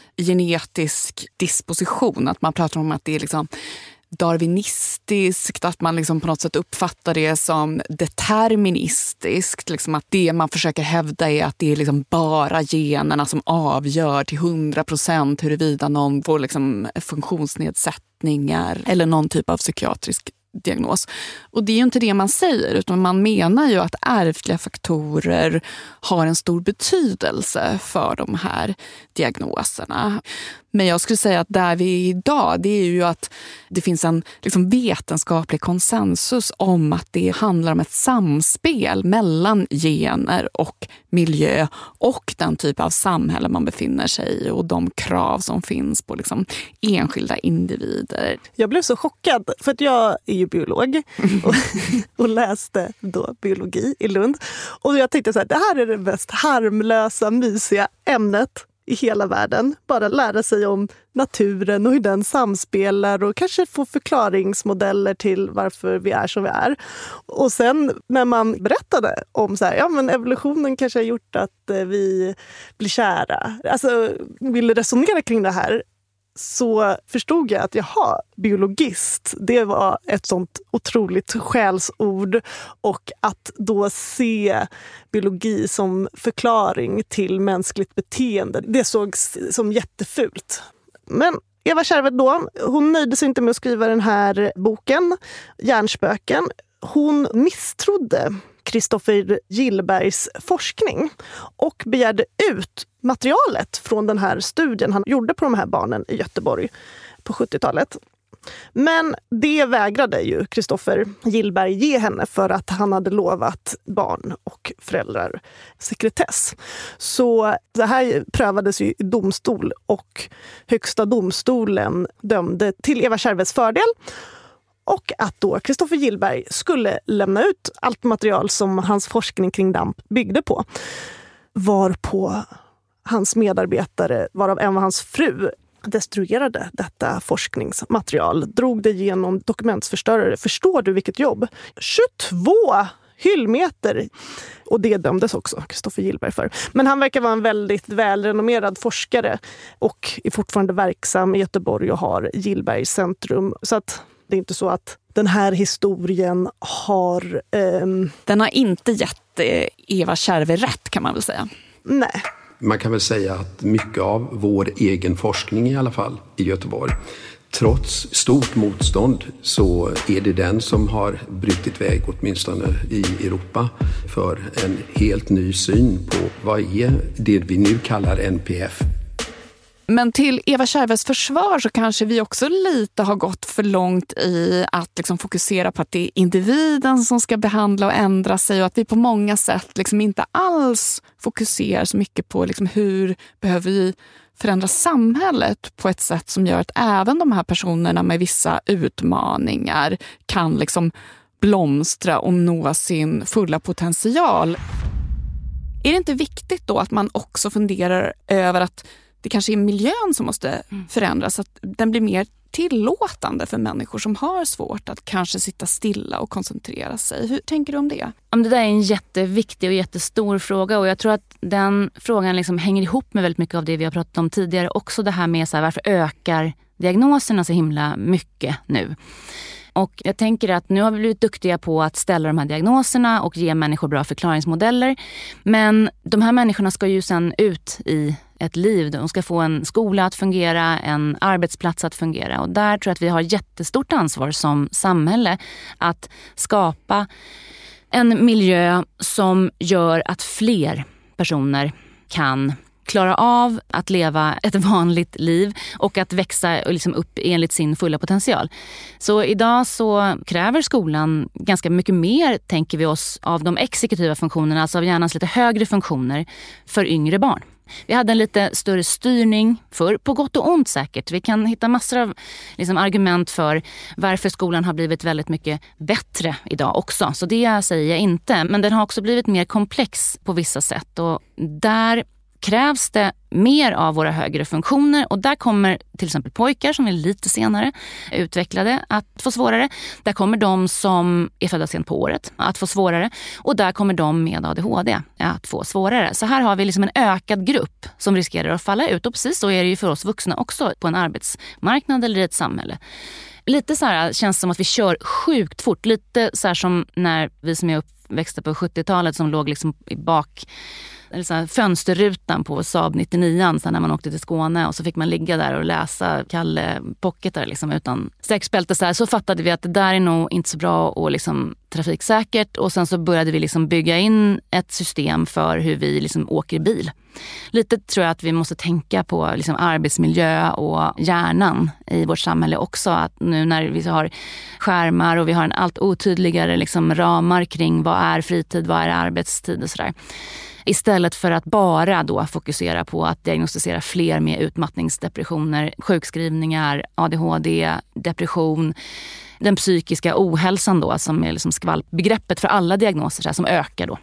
genetisk disposition. Att man pratar om att det är liksom darwinistiskt, att man liksom på något sätt uppfattar det som deterministiskt. Liksom att det man försöker hävda är att det är liksom bara generna som avgör till 100% huruvida någon får liksom funktionsnedsättningar eller någon typ av psykiatrisk diagnos. Och det är ju inte det man säger, utan man menar ju att ärftliga faktorer har en stor betydelse för de här diagnoserna. Men jag skulle säga att där vi är idag, det är ju att det finns en liksom vetenskaplig konsensus om att det handlar om ett samspel mellan gener och miljö och den typ av samhälle man befinner sig i och de krav som finns på liksom enskilda individer. Jag blev så chockad för att jag är ju biolog och läste då biologi i Lund. Och jag tänkte så här, det här är det mest harmlösa, mysiga ämnet i hela världen. Bara lära sig om naturen och hur den samspelar och kanske få förklaringsmodeller till varför vi är som vi är. Och sen när man berättade om så här, ja men evolutionen kanske har gjort att vi blir kära. Alltså ville resonera kring det här, så förstod jag att biologist, det var ett sånt otroligt skällsord, och att då se biologi som förklaring till mänskligt beteende, det sågs som jättefult. Men Eva Kärve då, hon nöjde sig inte med att skriva den här boken, Hjärnspöken. Hon misstrodde Kristoffer Gillbergs forskning och begärde ut materialet från den här studien han gjorde på de här barnen i Göteborg på 70-talet. Men det vägrade ju Kristoffer Gillberg ge henne för att han hade lovat barn och föräldrar sekretess. Så det här prövades ju i domstol och Högsta domstolen dömde till Eva Kärves fördel. Och att då Kristoffer Gillberg skulle lämna ut allt material som hans forskning kring DAMP byggde på. Varpå hans medarbetare, varav en var hans fru, destruerade detta forskningsmaterial. Drog det genom dokumentsförstörare. Förstår du vilket jobb? 22 hyllmeter! Och det dömdes också Kristoffer Gillberg för. Men han verkar vara en väldigt välrenommerad forskare och är fortfarande verksam i Göteborg och har Gillbergs centrum. Så att det är inte så att den här historien har... Den har inte gett Eva Kärve rätt, kan man väl säga. Nej. Man kan väl säga att mycket av vår egen forskning i alla fall i Göteborg, trots stort motstånd, så är det den som har brutit väg åtminstone i Europa för en helt ny syn på vad är det vi nu kallar NPF. Men till Eva Kärves försvar så kanske vi också lite har gått för långt i att liksom fokusera på att det är individen som ska behandla och ändra sig, och att vi på många sätt liksom inte alls fokuserar så mycket på liksom hur behöver vi förändra samhället på ett sätt som gör att även de här personerna med vissa utmaningar kan liksom blomstra och nå sin fulla potential. Är det inte viktigt då att man också funderar över att det kanske är miljön som måste förändras, så att den blir mer tillåtande för människor som har svårt att kanske sitta stilla och koncentrera sig. Hur tänker du om det? Det där är en jätteviktig och jättestor fråga, och jag tror att den frågan liksom hänger ihop med väldigt mycket av det vi har pratat om tidigare. Också det här med så här, varför ökar diagnoserna så himla mycket nu? Och jag tänker att nu har vi blivit duktiga på att ställa de här diagnoserna och ge människor bra förklaringsmodeller. Men de här människorna ska ju sen ut i ett liv. De ska få en skola att fungera, en arbetsplats att fungera. Och där tror jag att vi har jättestort ansvar som samhälle att skapa en miljö som gör att fler personer kan klara av att leva ett vanligt liv och att växa liksom upp enligt sin fulla potential. Så idag så kräver skolan ganska mycket mer, tänker vi oss, av de exekutiva funktionerna, alltså av hjärnans lite högre funktioner för yngre barn. Vi hade en lite större styrning för på gott och ont säkert. Vi kan hitta massor av liksom argument för varför skolan har blivit väldigt mycket bättre idag också. Så det säger jag inte. Men den har också blivit mer komplex på vissa sätt. Och där krävs det mer av våra högre funktioner. Och där kommer till exempel pojkar som är lite senare utvecklade att få svårare. Där kommer de som är födda sent på året att få svårare. Och där kommer de med ADHD att få svårare. Så här har vi liksom en ökad grupp som riskerar att falla ut. Och precis så är det ju för oss vuxna också på en arbetsmarknad eller i ett samhälle. Lite så här känns som att vi kör sjukt fort. Lite så här som när vi som är uppväxta på 70-talet som låg liksom i bak... eller så här, fönsterrutan på Saab 99 när man åkte till Skåne och så fick man ligga där och läsa Kalle Pocketar liksom, utan säkerhetsbälte så fattade vi att det där är nog inte så bra och liksom trafiksäkert, och sen så började vi liksom bygga in ett system för hur vi liksom åker bil. Lite tror jag att vi måste tänka på liksom arbetsmiljö och hjärnan i vårt samhälle också, att nu när vi har skärmar och vi har en allt otydligare liksom ramar kring vad är fritid, vad är arbetstid och sådär. Istället för att bara då fokusera på att diagnostisera fler med utmattningsdepressioner, sjukskrivningar, ADHD, depression, den psykiska ohälsan då som är liksom skvalpbegreppet för alla diagnoser så här, som ökar då.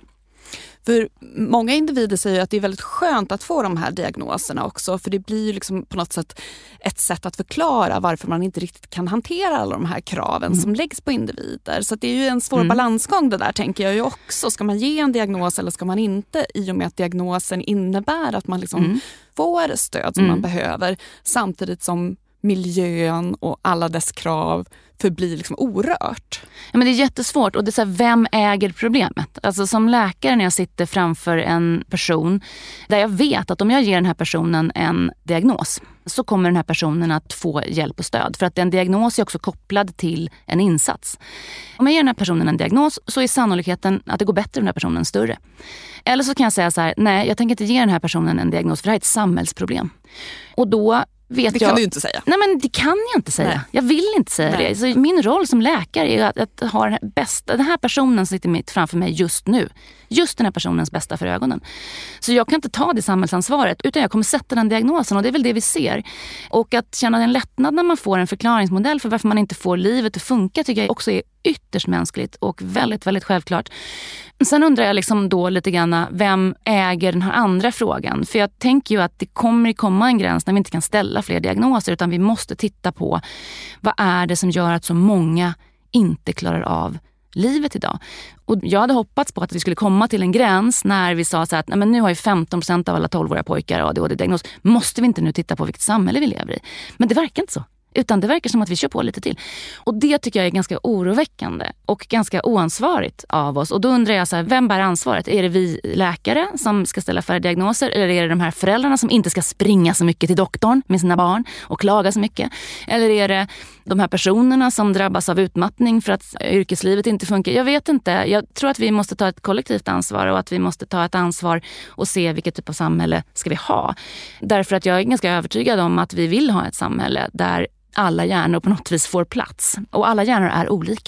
För många individer säger att det är väldigt skönt att få de här diagnoserna också, för det blir ju liksom på något sätt ett sätt att förklara varför man inte riktigt kan hantera alla de här kraven som läggs på individer. Så att det är ju en svår balansgång det där, tänker jag ju också. Ska man ge en diagnos eller ska man inte, i och med att diagnosen innebär att man liksom får stöd som man behöver, samtidigt som miljön och alla dess krav förblir liksom orört. Ja, men det är jättesvårt, och det är så här, vem äger problemet? Alltså som läkare när jag sitter framför en person där jag vet att om jag ger den här personen en diagnos så kommer den här personen att få hjälp och stöd. För att en diagnos är också kopplad till en insats. Om jag ger den här personen en diagnos så är sannolikheten att det går bättre för den här personen större. Eller så kan jag säga så här, nej, jag tänker inte ge den här personen en diagnos för det här är ett samhällsproblem. Och då det kan du ju inte säga. Nej, men det kan jag inte säga. Nej. Jag vill inte säga det. Så min roll som läkare är att ha den här personen som sitter mitt framför mig just nu. Just den här personens bästa för ögonen. Så jag kan inte ta det samhällsansvaret, utan jag kommer sätta den diagnosen, och det är väl det vi ser. Och att känna en lättnad när man får en förklaringsmodell för varför man inte får livet att funka tycker jag också är ytterst mänskligt och väldigt, väldigt självklart. Sen undrar jag liksom då lite grann, vem äger den här andra frågan? För jag tänker ju att det kommer komma en gräns när vi inte kan ställa fler diagnoser, utan vi måste titta på vad är det som gör att så många inte klarar av livet idag. Och jag hade hoppats på att vi skulle komma till en gräns när vi sa så att nej, men nu har ju 15% av alla 12-åriga pojkar ADHD-diagnos. Måste vi inte nu titta på vilket samhälle vi lever i? Men det verkar inte så. Utan det verkar som att vi kör på lite till. Och det tycker jag är ganska oroväckande och ganska oansvarigt av oss. Och då undrar jag så här, vem bär ansvaret? Är det vi läkare som ska ställa färre diagnoser? Eller är det de här föräldrarna som inte ska springa så mycket till doktorn med sina barn och klaga så mycket? Eller är det de här personerna som drabbas av utmattning för att yrkeslivet inte funkar? Jag vet inte. Jag tror att vi måste ta ett kollektivt ansvar, och att vi måste ta ett ansvar och se vilket typ av samhälle ska vi ha. Därför att jag är ganska övertygad om att vi vill ha ett samhälle där alla hjärnor på något vis får plats. Och alla hjärnor är olika.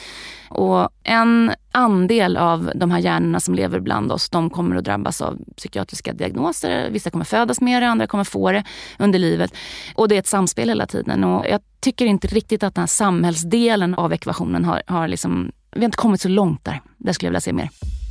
Och en andel av de här hjärnorna som lever bland oss, de kommer att drabbas av psykiatriska diagnoser. Vissa kommer födas med det, andra kommer få det under livet. Och det är ett samspel hela tiden. Och jag tycker inte riktigt att den här samhällsdelen av ekvationen har liksom, vi har inte kommit så långt där. Där skulle jag vilja se mer.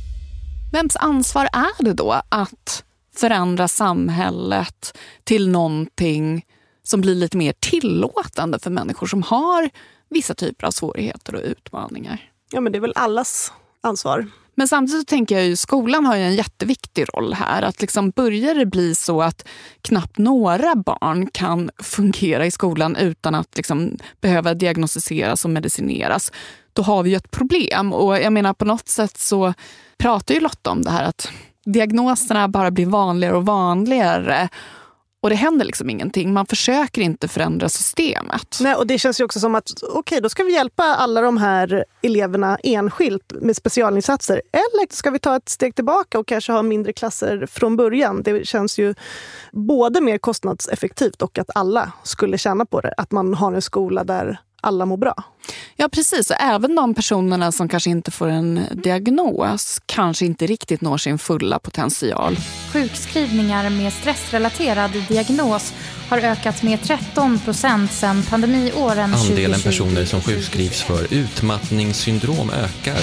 Vems ansvar är det då att förändra samhället till någonting som blir lite mer tillåtande för människor som har vissa typer av svårigheter och utmaningar? Ja, men det är väl allas ansvar. Men samtidigt så tänker jag ju, skolan har ju en jätteviktig roll här. Att liksom börjar det bli så att knappt några barn kan fungera i skolan utan att liksom behöva diagnostiseras och medicineras, då har vi ju ett problem. Och jag menar, på något sätt så pratar ju Lotta om det här att diagnoserna bara blir vanligare och vanligare. Och det händer liksom ingenting. Man försöker inte förändra systemet. Nej, och det känns ju också som att okej, då ska vi hjälpa alla de här eleverna enskilt med specialinsatser. Eller ska vi ta ett steg tillbaka och kanske ha mindre klasser från början? Det känns ju både mer kostnadseffektivt och att alla skulle tjäna på det. Att man har en skola där alla mår bra. Ja, precis. Och även de personerna som kanske inte får en diagnos kanske inte riktigt når sin fulla potential. Sjukskrivningar med stressrelaterad diagnos har ökat med 13% sedan pandemiåren 2020. Andelen personer som sjukskrivs för utmattningssyndrom ökar.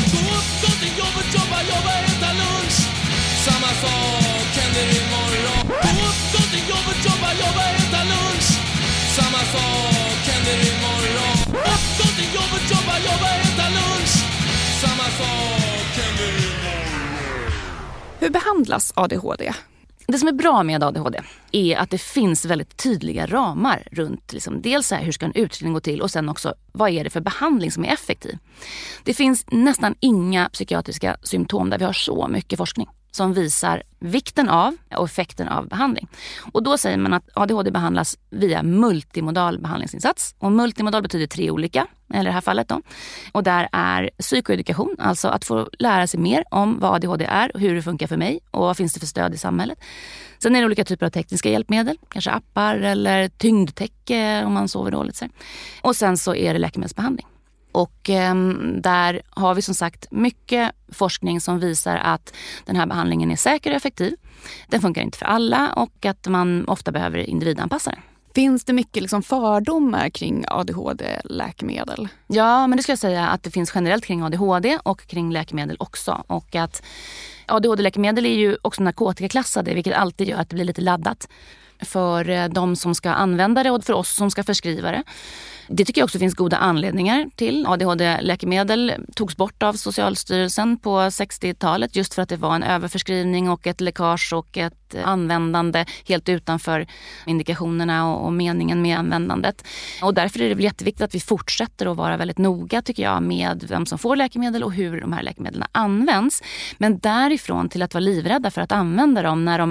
Hur behandlas ADHD? Det som är bra med ADHD är att det finns väldigt tydliga ramar runt dels hur ska en utredning gå till och sen också vad är det för behandling som är effektiv. Det finns nästan inga psykiatriska symptom där vi har så mycket forskning som visar vikten av och effekten av behandling. Och då säger man att ADHD behandlas via multimodal behandlingsinsats. Och multimodal betyder 3 olika, eller i det här fallet då. Och där är psykoedukation, alltså att få lära sig mer om vad ADHD är och hur det funkar för mig och vad finns det för stöd i samhället. Sen är det olika typer av tekniska hjälpmedel, kanske appar eller tyngdtäcke om man sover dåligt. Och sen så är det läkemedelsbehandling. Och där har vi som sagt mycket forskning som visar att den här behandlingen är säker och effektiv. Den funkar inte för alla och att man ofta behöver individanpassa den. Finns det mycket fördomar kring ADHD-läkemedel? Ja, men det ska jag säga att det finns generellt kring ADHD och kring läkemedel också. Och att ADHD-läkemedel är ju också narkotikaklassade, vilket alltid gör att det blir lite laddat för de som ska använda det och för oss som ska förskriva det. Det tycker jag också finns goda anledningar till. ADHD-läkemedel togs bort av Socialstyrelsen på 60-talet just för att det var en överförskrivning och ett läckage och ett användande helt utanför indikationerna och meningen med användandet. Och därför är det väl jätteviktigt att vi fortsätter att vara väldigt noga tycker jag med vem som får läkemedel och hur de här läkemedlen används. Men därifrån till att vara livrädda för att använda dem när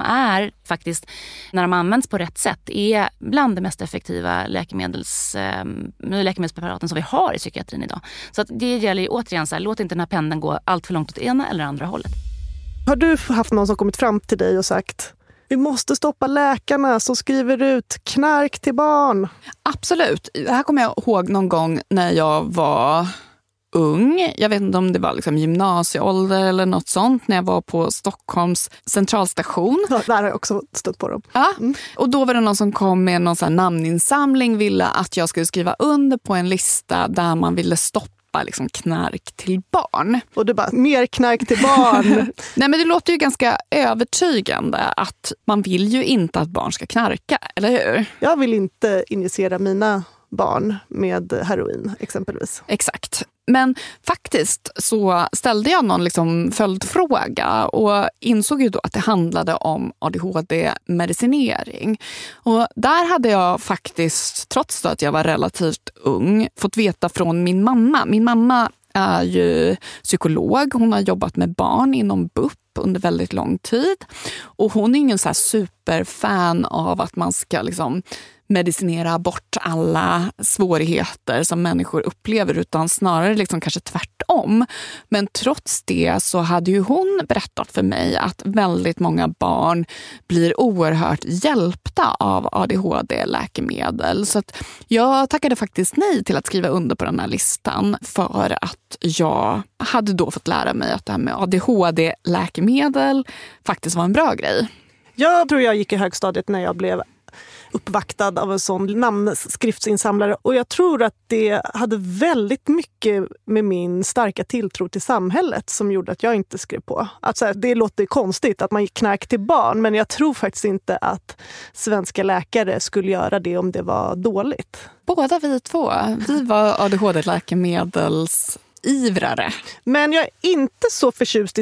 de används på rätt sätt är bland de mest effektiva läkemedelspreparaten som vi har i psykiatrin idag. Så att det gäller ju återigen låt inte den här pendeln gå allt för långt åt ena eller andra hållet. Har du haft någon som kommit fram till dig och sagt vi måste stoppa läkarna som skriver ut knark till barn? Absolut. Det här kommer jag ihåg någon gång när jag var ung. Jag vet inte om det var gymnasieålder eller något sånt när jag var på Stockholms centralstation. Ja, där har jag också stött på dem. Ja, och då var det någon som kom med någon namninsamling, ville att jag skulle skriva under på en lista där man ville stoppa knark till barn. Och du bara, mer knark till barn. Nej, men det låter ju ganska övertygande att man vill ju inte att barn ska knarka, eller hur? Jag vill inte injicera mina barn med heroin exempelvis. Exakt. Men faktiskt så ställde jag någon följdfråga och insåg ju då att det handlade om ADHD-medicinering. Och där hade jag faktiskt, trots att jag var relativt ung, fått veta från min mamma. Min mamma är ju psykolog. Hon har jobbat med barn inom BUP under väldigt lång tid. Och hon är ingen superfan av att man ska medicinera bort alla svårigheter som människor upplever, utan snarare kanske tvärtom. Men trots det så hade ju hon berättat för mig att väldigt många barn blir oerhört hjälpta av ADHD-läkemedel. Så att jag tackade faktiskt nej till att skriva under på den här listan för att jag hade då fått lära mig att det här med ADHD-läkemedel faktiskt var en bra grej. Jag tror jag gick i högstadiet när jag blev uppvaktad av en sån namnskriftsinsamlare och jag tror att det hade väldigt mycket med min starka tilltro till samhället som gjorde att jag inte skrev på. Det låter konstigt att man gick knark till barn, men jag tror faktiskt inte att svenska läkare skulle göra det om det var dåligt. Båda vi två, vi var ADHD-läkemedels ivrare. Men jag är inte så förtjust i sättet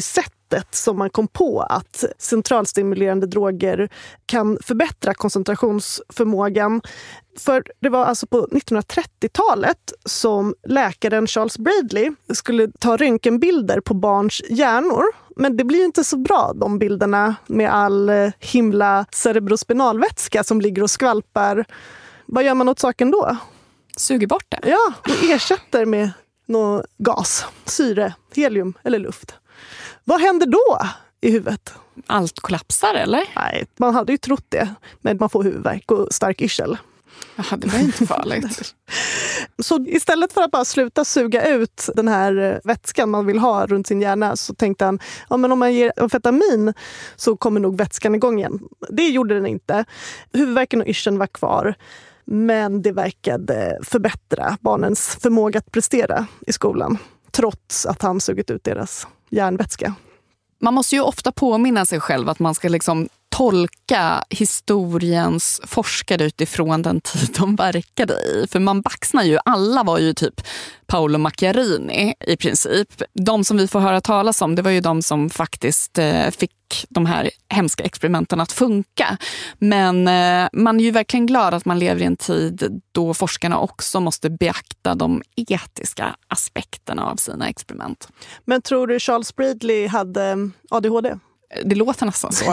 sättet som man kom på att centralstimulerande droger kan förbättra koncentrationsförmågan. För det var alltså på 1930-talet som läkaren Charles Bradley skulle ta röntgenbilder på barns hjärnor. Men det blir inte så bra, de bilderna, med all himla cerebrospinalvätska som ligger och skvalpar. Vad gör man åt saken då? Suger bort det? Ja, och ersätter med någon gas, syre, helium eller luft. Vad händer då i huvudet? Allt kollapsar, eller? Nej, man hade ju trott det. Men man får huvudvärk och stark yrsel. Jaha, det var inte farligt. Så istället för att bara sluta suga ut den här vätskan man vill ha runt sin hjärna, så tänkte han, ja, men om man ger amfetamin så kommer nog vätskan igång igen. Det gjorde den inte. Huvudvärken och yrseln var kvar. Men det verkade förbättra barnens förmåga att prestera i skolan, trots att han sugit ut deras hjärnvätska. Man måste ju ofta påminna sig själv att man ska liksom tolka historiens forskare utifrån den tid de verkade i. För man baxnar ju, alla var ju typ Paolo Macchiarini i princip. De som vi får höra talas om, det var ju de som faktiskt fick de här hemska experimenten att funka. Men man är ju verkligen glad att man lever i en tid då forskarna också måste beakta de etiska aspekterna av sina experiment. Men tror du Charles Bradley hade ADHD? Det låter nästan så.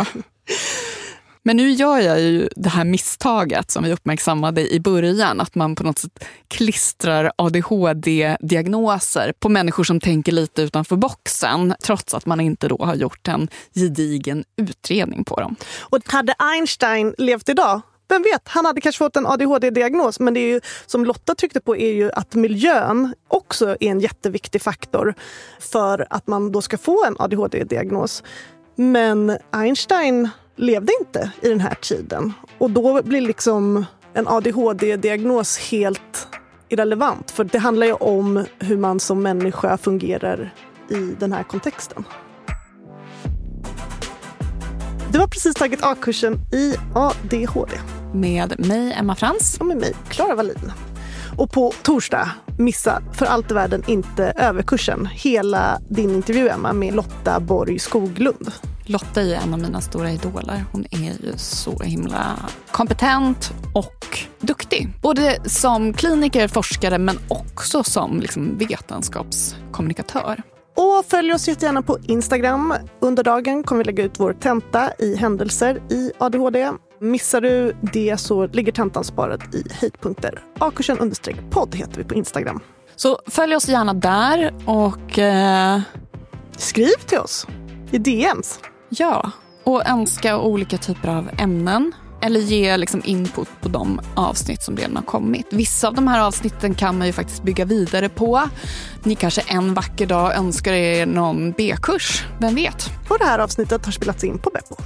Men nu gör jag ju det här misstaget som vi uppmärksammade i början, att man på något sätt klistrar ADHD-diagnoser på människor som tänker lite utanför boxen, trots att man inte då har gjort en gedigen utredning på dem. Och hade Einstein levt idag? Vem vet, han hade kanske fått en ADHD-diagnos, men det är ju, som Lotta tryckte på, är ju att miljön också är en jätteviktig faktor för att man då ska få en ADHD-diagnos. Men Einstein levde inte i den här tiden. Och då blir liksom en ADHD-diagnos helt irrelevant. För det handlar ju om hur man som människa fungerar i den här kontexten. Du har precis tagit A-kursen i ADHD. Med mig, Emma Frans. Och med mig, Clara Wallin. Och på torsdag, missa för allt i världen inte överkursen. Hela din intervju, Emma, med Lotta Borg Skoglund. Lotta är ju en av mina stora idoler. Hon är ju så himla kompetent och duktig. Både som kliniker, forskare, men också som liksom vetenskapskommunikatör. Och följ oss jättegärna på Instagram. Under dagen kommer vi lägga ut vår tenta i händelser i ADHD. Missar du det så ligger tentan sparad i höjdpunkter. A-kursen_podd heter vi på Instagram. Så följ oss gärna där och skriv till oss i DMs. Ja, och önska olika typer av ämnen. Eller ge liksom input på de avsnitt som redan har kommit. Vissa av de här avsnitten kan man ju faktiskt bygga vidare på. Ni kanske en vacker dag önskar er någon B-kurs. Vem vet? Och det här avsnittet har spelats in på Beppo.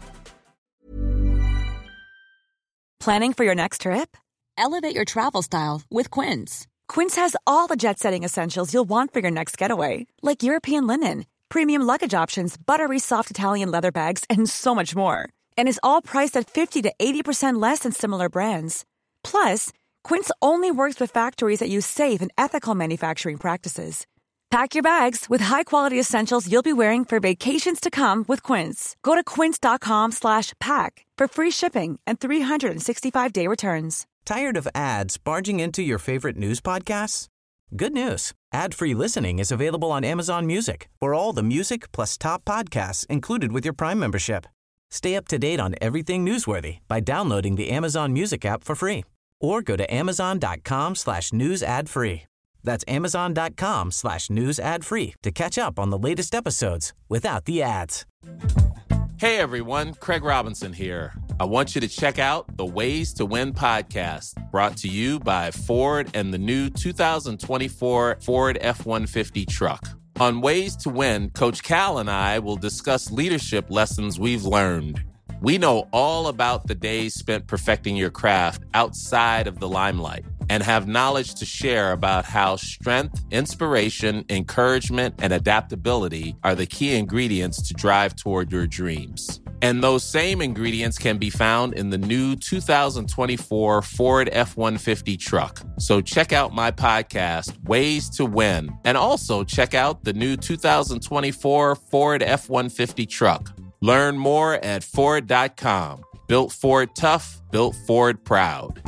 Planning for your next trip? Elevate your travel style with Quince. Quince has all the jet-setting essentials you'll want for your next getaway. Like European linen, premium luggage options, buttery soft Italian leather bags, and so much more. And is all priced at 50 to 80% less than similar brands. Plus, Quince only works with factories that use safe and ethical manufacturing practices. Pack your bags with high-quality essentials you'll be wearing for vacations to come with Quince. Go to quince.com/pack for free shipping and 365-day returns. Tired of ads barging into your favorite news podcasts? Good news. Ad-free listening is available on Amazon Music for all the music plus top podcasts included with your Prime membership. Stay up to date on everything newsworthy by downloading the Amazon Music app for free or go to amazon.com/news ad free. That's amazon.com/news ad free to catch up on the latest episodes without the ads. Hey everyone, Craig Robinson here. I want you to check out the Ways to Win podcast, brought to you by Ford and the new 2024 Ford F-150 truck. On Ways to Win, Coach Cal and I will discuss leadership lessons we've learned. We know all about the days spent perfecting your craft outside of the limelight and have knowledge to share about how strength, inspiration, encouragement, and adaptability are the key ingredients to drive toward your dreams. And those same ingredients can be found in the new 2024 Ford F-150 truck. So check out my podcast, Ways to Win, and also check out the new 2024 Ford F-150 truck. Learn more at Ford.com. Built Ford tough, built Ford proud.